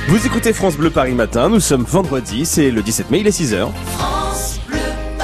Vous écoutez France Bleu Paris Matin, nous sommes vendredi, c'est le 17 mai, il est 6h. France Bleu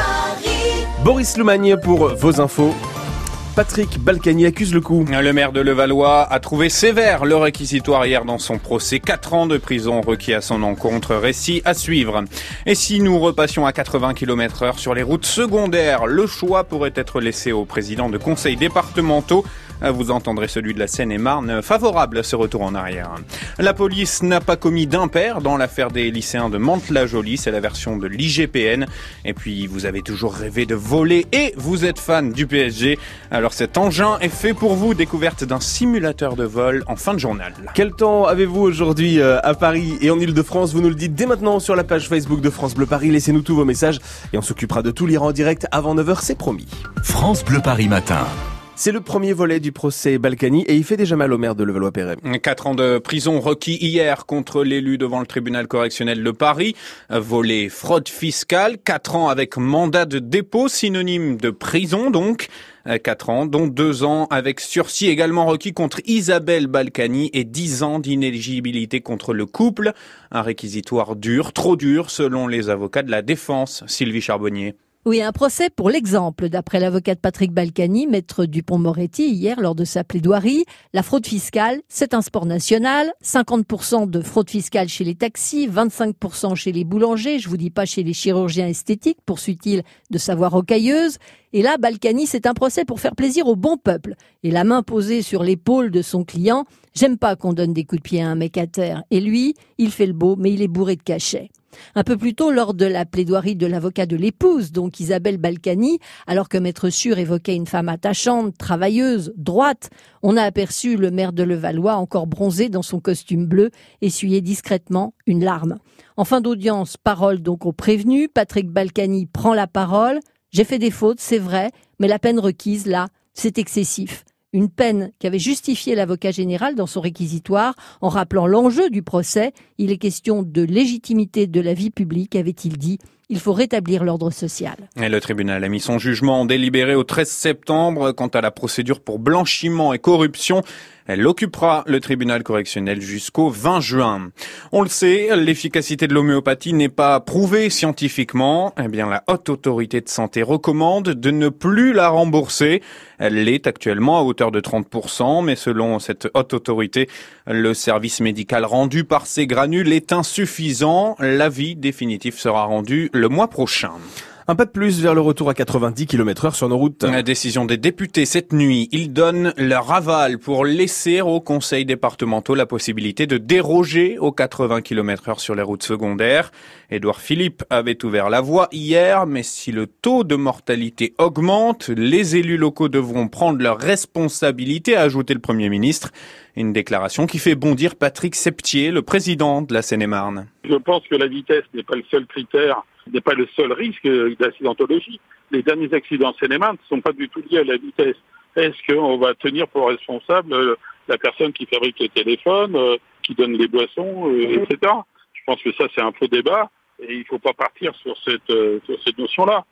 Paris. Boris Loumagne pour vos infos. Patrick Balkany accuse le coup. Le maire de Levallois a trouvé sévère le réquisitoire hier dans son procès. 4 ans de prison requis à son encontre. Récit à suivre. Et si nous repassions à 80 km/h sur les routes secondaires, le choix pourrait être laissé aux présidents de conseils départementaux. Vous entendrez celui de la Seine-et-Marne favorable à ce retour en arrière. La police n'a pas commis d'impair dans l'affaire des lycéens de Mantes-la-Jolie. C'est la version de l'IGPN. Et puis, vous avez toujours rêvé de voler et vous êtes fan du PSG. Alors cet engin est fait pour vous. Découverte d'un simulateur de vol en fin de journal. Quel temps avez-vous aujourd'hui à Paris et en Ile-de-France? Vous nous le dites dès maintenant sur la page Facebook de France Bleu Paris. Laissez-nous tous vos messages et on s'occupera de tout lire en direct avant 9h, c'est promis. France Bleu Paris Matin. C'est le premier volet du procès Balkany et il fait déjà mal au maire de Levallois-Perret. 4 ans de prison requis hier contre l'élu devant le tribunal correctionnel de Paris. Volet fraude fiscale, 4 ans avec mandat de dépôt, synonyme de prison donc. 4 ans, dont 2 ans avec sursis également requis contre Isabelle Balkany et 10 ans d'inéligibilité contre le couple. Un réquisitoire dur, trop dur selon les avocats de la défense. Sylvie Charbonnier. Oui, un procès pour l'exemple, d'après l'avocat de Patrick Balkany, maître Dupond-Moretti, hier lors de sa plaidoirie. La fraude fiscale, c'est un sport national. 50% de fraude fiscale chez les taxis, 25% chez les boulangers, je vous dis pas chez les chirurgiens esthétiques, poursuit-il de sa voix rocailleuse. Et là, Balkany, c'est un procès pour faire plaisir au bon peuple. Et la main posée sur l'épaule de son client, j'aime pas qu'on donne des coups de pied à un mec à terre. Et lui, il fait le beau, mais il est bourré de cachets. Un peu plus tôt, lors de la plaidoirie de l'avocat de l'épouse, donc Isabelle Balkany, alors que Maître Sûr évoquait une femme attachante, travailleuse, droite, on a aperçu le maire de Levallois, encore bronzé dans son costume bleu, essuyer discrètement une larme. En fin d'audience, parole donc au prévenu, Patrick Balkany prend la parole. J'ai fait des fautes, c'est vrai, mais la peine requise, là, c'est excessif. Une peine qu'avait justifiée l'avocat général dans son réquisitoire en rappelant l'enjeu du procès. Il est question de légitimité de la vie publique, avait-il dit. Il faut rétablir l'ordre social. Et le tribunal a mis son jugement en délibéré au 13 septembre. Quant à la procédure pour blanchiment et corruption, elle occupera le tribunal correctionnel jusqu'au 20 juin. On le sait, l'efficacité de l'homéopathie n'est pas prouvée scientifiquement. Eh bien, la Haute Autorité de Santé recommande de ne plus la rembourser. Elle l'est actuellement à hauteur de 30%, mais selon cette Haute Autorité, le service médical rendu par ces granules est insuffisant. L'avis définitif sera rendu le mois prochain. Un pas de plus vers le retour à 90 km/h sur nos routes. La décision des députés cette nuit, ils donnent leur aval pour laisser aux conseils départementaux la possibilité de déroger aux 80 km/h sur les routes secondaires. Édouard Philippe avait ouvert la voie hier, mais si le taux de mortalité augmente, les élus locaux devront prendre leurs responsabilités, a ajouté le Premier ministre. Une déclaration qui fait bondir Patrick Septier, le président de la Seine-et-Marne. Je pense que la vitesse n'est pas le seul critère, n'est pas le seul risque d'accidentologie. Les derniers accidents en Seine-et-Marne ne sont pas du tout liés à la vitesse. Est-ce qu'on va tenir pour responsable la personne qui fabrique les téléphones, qui donne les boissons, etc. Je pense que ça, c'est un faux débat et il ne faut pas partir sur cette notion-là.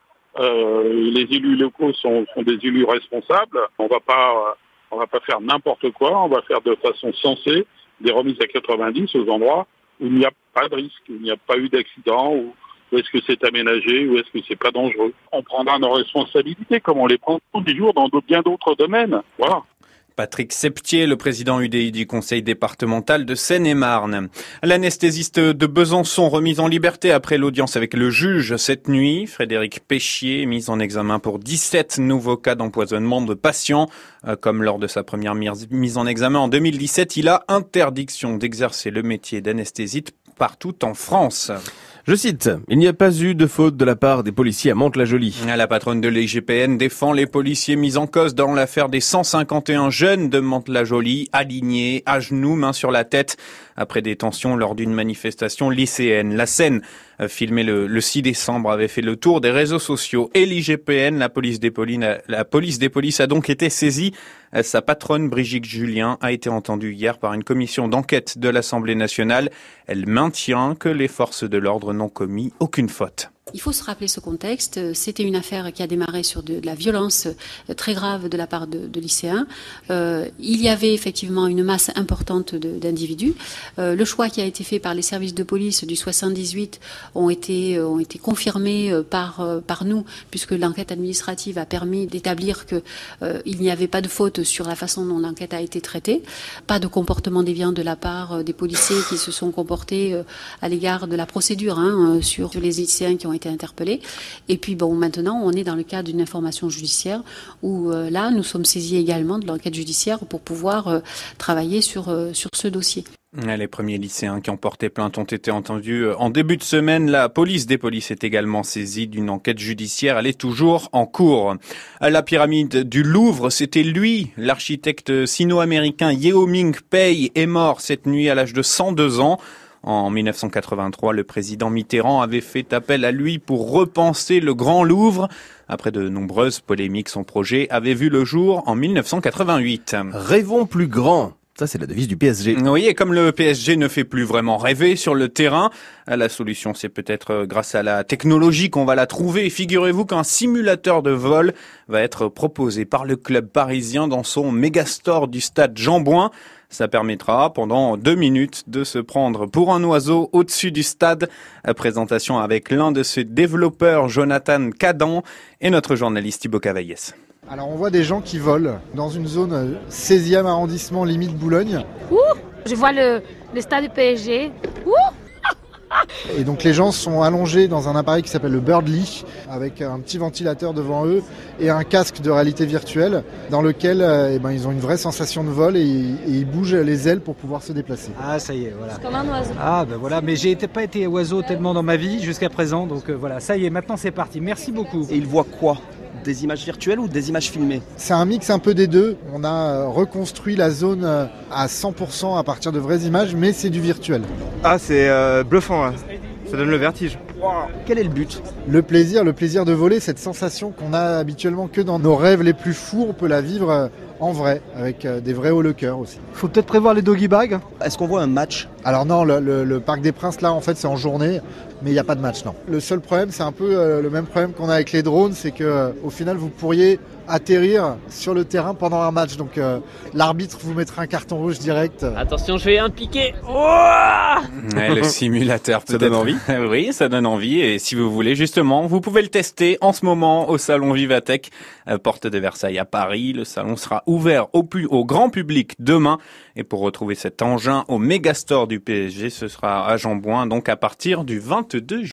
Les élus locaux sont des élus responsables. On va pas faire n'importe quoi. On va faire de façon sensée des remises à 90 aux endroits où il n'y a pas de risque, où il n'y a pas eu d'accident, où est-ce que c'est aménagé, ou est-ce que c'est pas dangereux. On prendra nos responsabilités comme on les prend tous les jours dans bien d'autres domaines. Voilà. Patrick Septier, le président UDI du conseil départemental de Seine-et-Marne. L'anesthésiste de Besançon remis en liberté après l'audience avec le juge cette nuit. Frédéric Péchier, mis en examen pour 17 nouveaux cas d'empoisonnement de patients. Comme lors de sa première mise en examen en 2017, il a interdiction d'exercer le métier d'anesthésiste partout en France. Je cite, « Il n'y a pas eu de faute de la part des policiers à Mantes-la-Jolie ». La patronne de l'IGPN défend les policiers mis en cause dans l'affaire des 151 jeunes de Mantes-la-Jolie, alignés, à genoux, mains sur la tête, après des tensions lors d'une manifestation lycéenne. La scène, filmée le 6 décembre, avait fait le tour des réseaux sociaux. Et l'IGPN, la police des polices a donc été saisie. Sa patronne, Brigitte Julien, a été entendue hier par une commission d'enquête de l'Assemblée nationale. Elle maintient que les forces de l'ordre n'ont commis aucune faute. Il faut se rappeler ce contexte. C'était une affaire qui a démarré sur de la violence très grave de la part de lycéens. Il y avait effectivement une masse importante d'individus. Le choix qui a été fait par les services de police du 78 ont été confirmés par nous, puisque l'enquête administrative a permis d'établir que il n'y avait pas de faute sur la façon dont l'enquête a été traitée. Pas de comportement déviant de la part des policiers qui se sont comportés à l'égard de la procédure sur les lycéens qui ont été interpellés. Et puis maintenant on est dans le cadre d'une information judiciaire où là nous sommes saisis également de l'enquête judiciaire pour pouvoir travailler sur ce dossier. Les premiers lycéens qui ont porté plainte ont été entendus en début de semaine. La police des polices est également saisie d'une enquête judiciaire. Elle est toujours en cours. La pyramide du Louvre, c'était lui, l'architecte sino-américain Yeoming Pei, est mort cette nuit à l'âge de 102 ans. En 1983, le président Mitterrand avait fait appel à lui pour repenser le Grand Louvre. Après de nombreuses polémiques, son projet avait vu le jour en 1988. Rêvons plus grand. Ça, c'est la devise du PSG. Oui, et comme le PSG ne fait plus vraiment rêver sur le terrain, la solution, c'est peut-être grâce à la technologie qu'on va la trouver. Figurez-vous qu'un simulateur de vol va être proposé par le club parisien dans son Megastore du stade Jean-Bouin. Ça permettra, pendant 2 minutes, de se prendre pour un oiseau au-dessus du stade. Présentation avec l'un de ses développeurs, Jonathan Cadan, et notre journaliste Thibaut Cavaillès. Alors on voit des gens qui volent dans une zone 16e arrondissement limite Boulogne. Je vois le stade du PSG. Et donc les gens sont allongés dans un appareil qui s'appelle le Birdly, avec un petit ventilateur devant eux et un casque de réalité virtuelle dans lequel ils ont une vraie sensation de vol et ils bougent les ailes pour pouvoir se déplacer. Ah ça y est, voilà. C'est comme un oiseau. Ah ben voilà, mais j'ai pas été oiseau tellement dans ma vie jusqu'à présent, donc voilà, ça y est, maintenant c'est parti. Merci beaucoup. Et ils voient quoi ? Des images virtuelles ou des images filmées ? C'est un mix un peu des deux. On a reconstruit la zone à 100% à partir de vraies images, mais c'est du virtuel. Ah, c'est bluffant, là. Ça donne le vertige. Wow. Quel est le but ? Le plaisir de voler, cette sensation qu'on a habituellement que dans nos rêves les plus fous, on peut la vivre en vrai, avec des vrais hauts le cœur aussi. Faut peut-être prévoir les doggy bags. Est-ce qu'on voit un match ? Alors non, le Parc des Princes, là, en fait, c'est en journée, mais il n'y a pas de match, non. Le seul problème, c'est un peu le même problème qu'on a avec les drones, c'est que au final, vous pourriez atterrir sur le terrain pendant un match. Donc l'arbitre vous mettra un carton rouge direct. Attention, je fais un piqué. Le simulateur, ça donne envie. Oui, ça donne envie. Et si vous voulez, justement, vous pouvez le tester en ce moment au salon Vivatech, porte de Versailles à Paris. Le salon sera ouvert au grand public demain. Et pour retrouver cet engin au Megastore du PSG, ce sera à Jean-Bouin, donc à partir du 22 juillet.